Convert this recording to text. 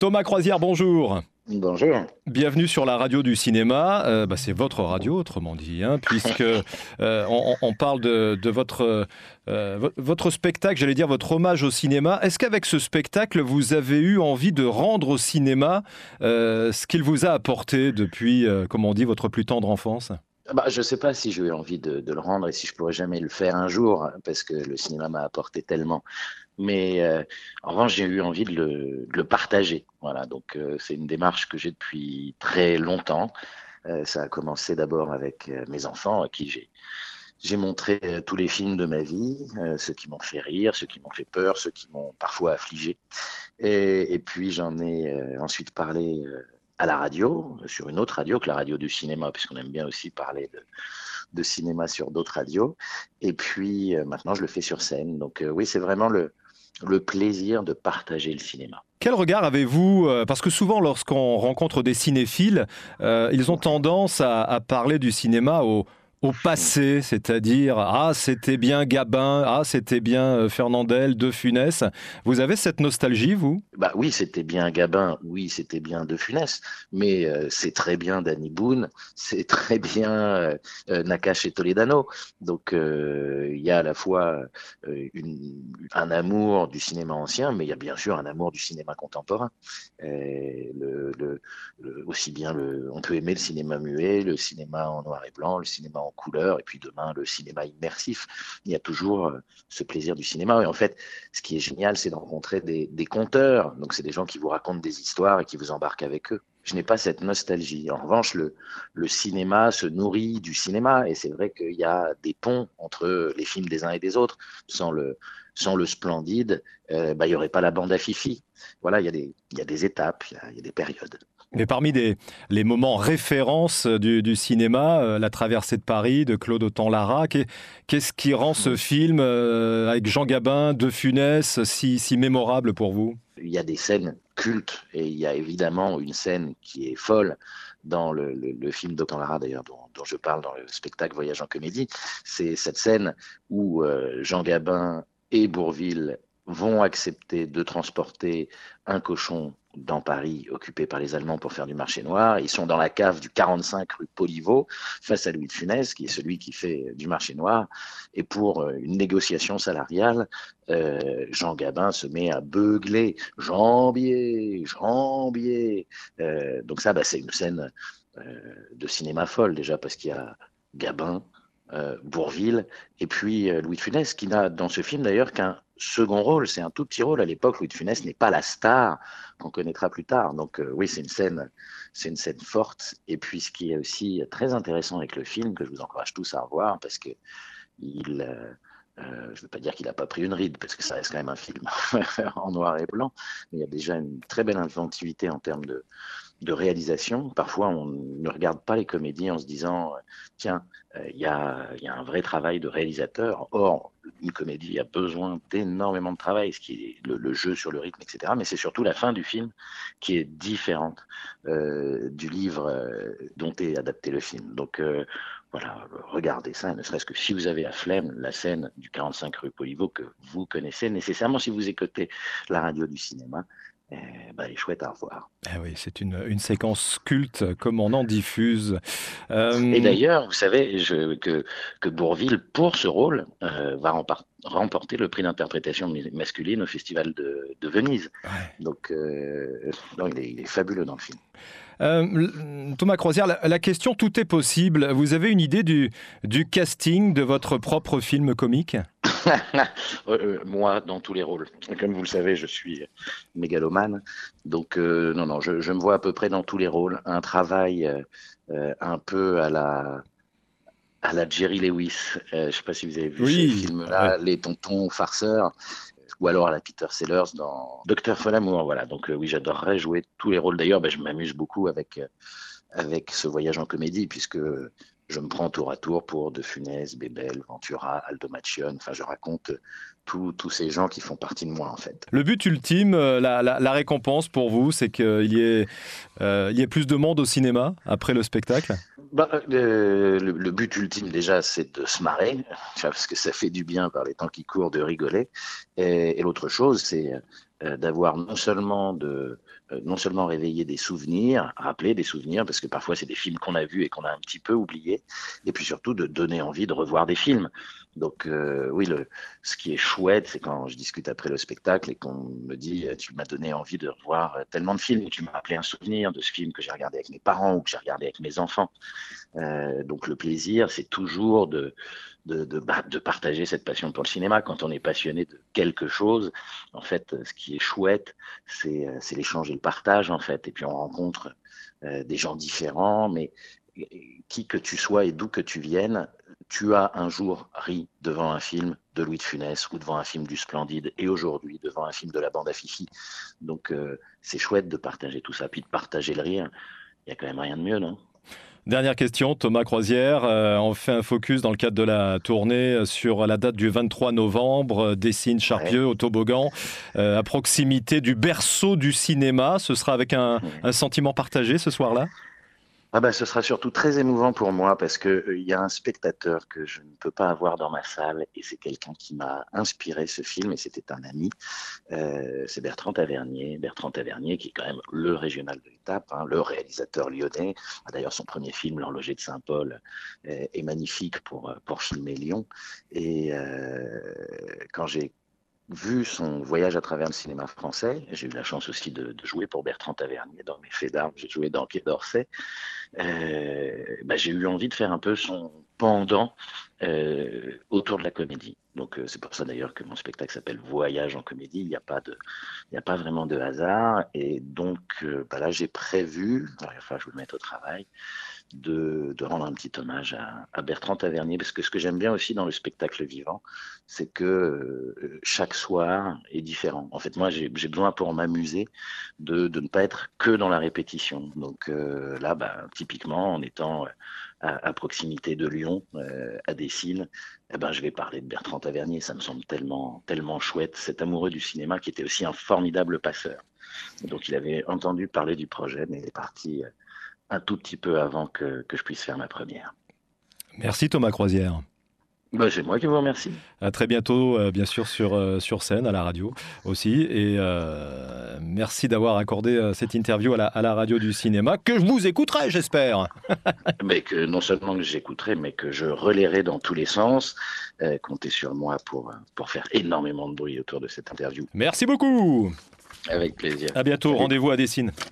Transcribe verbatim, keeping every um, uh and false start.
Thomas Croisière, bonjour. Bonjour. Bienvenue sur la radio du cinéma. Euh, bah, c'est votre radio, autrement dit, hein, puisque euh, on, on parle de, de votre, euh, vo- votre spectacle, j'allais dire votre hommage au cinéma. Est-ce qu'avec ce spectacle, vous avez eu envie de rendre au cinéma euh, ce qu'il vous a apporté depuis, euh, comme on dit, votre plus tendre enfance? Bah, je ne sais pas si j'ai eu envie de, de le rendre et si je pourrais jamais le faire un jour, parce que le cinéma m'a apporté tellement. Mais euh, en revanche, j'ai eu envie de le, de le partager. Voilà, donc euh, c'est une démarche que j'ai depuis très longtemps. Euh, ça a commencé d'abord avec euh, mes enfants, à qui j'ai j'ai montré euh, tous les films de ma vie, euh, ceux qui m'ont fait rire, ceux qui m'ont fait peur, ceux qui m'ont parfois affligé. Et, et puis j'en ai euh, ensuite parlé euh, à la radio, sur une autre radio que la radio du cinéma, puisqu'on aime bien aussi parler de, de cinéma sur d'autres radios. Et puis euh, maintenant, je le fais sur scène. Donc euh, oui, c'est vraiment le, le plaisir de partager le cinéma. Quel regard avez-vous euh, Parce que souvent, lorsqu'on rencontre des cinéphiles, euh, ils ont tendance à, à parler du cinéma au, au passé, c'est-à-dire ah c'était bien Gabin, ah c'était bien euh, Fernandel, De Funès. Vous avez cette nostalgie, vous? Bah oui, c'était bien Gabin, oui, c'était bien De Funès, mais euh, c'est très bien Danny Boone, c'est très bien euh, euh, Nakache et Toledano. Donc euh, il y a à la fois euh, une- un amour du cinéma ancien, mais il y a bien sûr un amour du cinéma contemporain. Et le, le- le- aussi bien le, on peut aimer le cinéma muet, le cinéma en noir et blanc, le cinéma en couleur, et puis demain le cinéma immersif. Il y a toujours euh, ce plaisir du cinéma. Et en fait, ce qui est génial, c'est de rencontrer des, des conteurs. Donc, c'est des gens qui vous racontent des histoires et qui vous embarquent avec eux. Je n'ai pas cette nostalgie. En revanche, le, le cinéma se nourrit du cinéma. Et c'est vrai qu'il y a des ponts entre les films des uns et des autres. Sans le, sans le splendide, euh, bah, il n'y aurait pas la bande à Fifi. Voilà, il y a des, il y a des étapes, il y a, il y a des périodes. Mais parmi des, les moments références du, du cinéma, euh, La traversée de Paris de Claude Autant-Lara, qu'est- qu'est-ce qui rend ce film euh, avec Jean Gabin, De Funès si, si mémorable pour vous? Il y a des scènes cultes et il y a évidemment une scène qui est folle dans le, le, le film d'Autant Lara d'ailleurs dont, dont, je parle dans le spectacle Voyage en comédie. C'est cette scène où euh, Jean Gabin et Bourvil vont accepter de transporter un cochon dans Paris occupé par les Allemands pour faire du marché noir. Ils sont dans la cave du quarante-cinq rue Poliveau face à Louis de Funès qui est celui qui fait du marché noir et pour une négociation salariale euh, Jean Gabin se met à beugler Jambier, Jambier. Euh, donc ça, bah, c'est une scène euh, de cinéma folle déjà parce qu'il y a Gabin, euh, Bourvil et puis euh, Louis de Funès qui n'a dans ce film d'ailleurs qu'un second rôle, c'est un tout petit rôle à l'époque. Louis de Funès n'est pas la star qu'on connaîtra plus tard. Donc euh, oui, c'est une scène, c'est une scène forte. Et puis ce qui est aussi très intéressant avec le film que je vous encourage tous à revoir parce que il euh, euh, je ne veux pas dire qu'il n'a pas pris une ride, parce que ça reste quand même un film en noir et blanc, mais il y a déjà une très belle inventivité en termes de, de réalisation. Parfois, on ne regarde pas les comédies en se disant, tiens, il euh, y, a, y a un vrai travail de réalisateur. Or, une comédie a besoin d'énormément de travail, ce qui est le, le jeu sur le rythme, et cetera. Mais c'est surtout la fin du film qui est différente euh, du livre euh, dont est adapté le film. Donc, euh, voilà, regardez ça, ne serait-ce que si vous avez la flemme, la scène du quarante-cinq rue Poliveau que vous connaissez nécessairement si vous écoutez la radio du cinéma, eh ben, elle est chouette à revoir. Ah oui, c'est une, une séquence culte comme on en diffuse. Et Euh, d'ailleurs, vous savez je, que, que Bourvil, pour ce rôle, euh, va rempar- remporter le prix d'interprétation masculine au Festival de, de Venise. ouais. Donc, euh, non, il, est, il est fabuleux dans le film. Euh, Thomas Croisière, la, la question tout est possible. Vous avez une idée du, du casting de votre propre film comique? Euh, moi, dans tous les rôles. Comme vous le savez, je suis mégalomane. Donc, euh, non, non, je, je me vois à peu près dans tous les rôles. Un travail euh, euh, un peu à la, à la Jerry Lewis. Euh, je ne sais pas si vous avez vu ce Oui, ouais. film-là, Les Tontons farceurs, ou alors à la Peter Sellers dans Docteur Folamour. Voilà. Donc, euh, oui, j'adorerais jouer tous les rôles. D'ailleurs, ben, je m'amuse beaucoup avec, euh, avec ce voyage en comédie, puisque je me prends tour à tour pour De Funès, Bébel, Ventura, Aldo Machione. Enfin, je raconte tous tous ces gens qui font partie de moi, en fait. Le but ultime, euh, la, la- la récompense pour vous, c'est qu'il y ait, euh, il y ait plus de monde au cinéma après le spectacle? Bah, euh, le, le but ultime, déjà, c'est de se marrer, parce que ça fait du bien par les temps qui courent de rigoler. Et, et l'autre chose, c'est euh, d'avoir non seulement de, euh, non seulement réveiller des souvenirs, rappeler des souvenirs, parce que parfois c'est des films qu'on a vus et qu'on a un petit peu oubliés, et puis surtout de donner envie de revoir des films. Donc euh, oui, le, ce qui est chouette, c'est quand je discute après le spectacle et qu'on me dit « tu m'as donné envie de revoir tellement de films, tu m'as rappelé un souvenir de ce film que j'ai regardé avec mes parents ou que j'ai regardé avec mes enfants ». Euh, donc le plaisir, c'est toujours de, de, de, bah, de partager cette passion pour le cinéma. Quand on est passionné de quelque chose, en fait, ce qui est chouette, c'est, c'est l'échange et le partage, en fait. Et puis on rencontre euh, des gens différents, mais qui que tu sois et d'où que tu viennes, tu as un jour ri devant un film de Louis de Funès ou devant un film du Splendide et aujourd'hui devant un film de la bande à Fifi. Donc euh, c'est chouette de partager tout ça, puis de partager le rire. Il n'y a quand même rien de mieux, non? Dernière question, Thomas Croisière. Euh, on fait un focus dans le cadre de la tournée sur la date du vingt-trois novembre. Dessines, Charpieu, Ouais. au toboggan, euh, à proximité du berceau du cinéma. Ce sera avec un, un sentiment partagé ce soir-là? Ah bah, ce sera surtout très émouvant pour moi parce que euh, il y a un spectateur que je ne peux pas avoir dans ma salle et c'est quelqu'un qui m'a inspiré ce film et c'était un ami. Euh, c'est Bertrand Tavernier. Bertrand Tavernier qui est quand même le régional de l'étape, hein, le réalisateur lyonnais. Ah, d'ailleurs, son premier film, L'Horloger de Saint-Paul, euh, est magnifique pour, pour filmer Lyon. Et euh, quand j'ai vu son voyage à travers le cinéma français, j'ai eu la chance aussi de, de jouer pour Bertrand Tavernier dans Mes Faits d'armes. J'ai joué dans Quai d'Orsay. Euh, bah, j'ai eu envie de faire un peu son pendant euh, autour de la comédie. Donc euh, c'est pour ça d'ailleurs que mon spectacle s'appelle Voyage en comédie. Il n'y a pas de, il n'y a pas vraiment de hasard. Et donc euh, bah là j'ai prévu, alors il va falloir que je me mette au travail, de, de rendre un petit hommage à, à Bertrand Tavernier, parce que ce que j'aime bien aussi dans le spectacle vivant, c'est que euh, chaque soir est différent. En fait, moi, j'ai besoin pour m'amuser de, de ne pas être que dans la répétition. Donc euh, là, bah, typiquement, en étant à, à proximité de Lyon, euh, à Dessines, eh ben, je vais parler de Bertrand Tavernier. Ça me semble tellement, tellement chouette, cet amoureux du cinéma qui était aussi un formidable passeur. Donc il avait entendu parler du projet, mais il est parti un tout petit peu avant que, que je puisse faire ma première. Merci Thomas Croisière. Bah, c'est moi qui vous remercie. À très bientôt, euh, bien sûr, sur, euh, sur scène, à la radio aussi. Et euh, merci d'avoir accordé euh, cette interview à la, à la radio du cinéma, que je vous écouterai, j'espère. Mais que non seulement que j'écouterai, mais que je relayerai dans tous les sens. Euh, comptez sur moi pour, pour faire énormément de bruit autour de cette interview. Merci beaucoup. Avec plaisir. À bientôt. Salut. Rendez-vous à Dessines.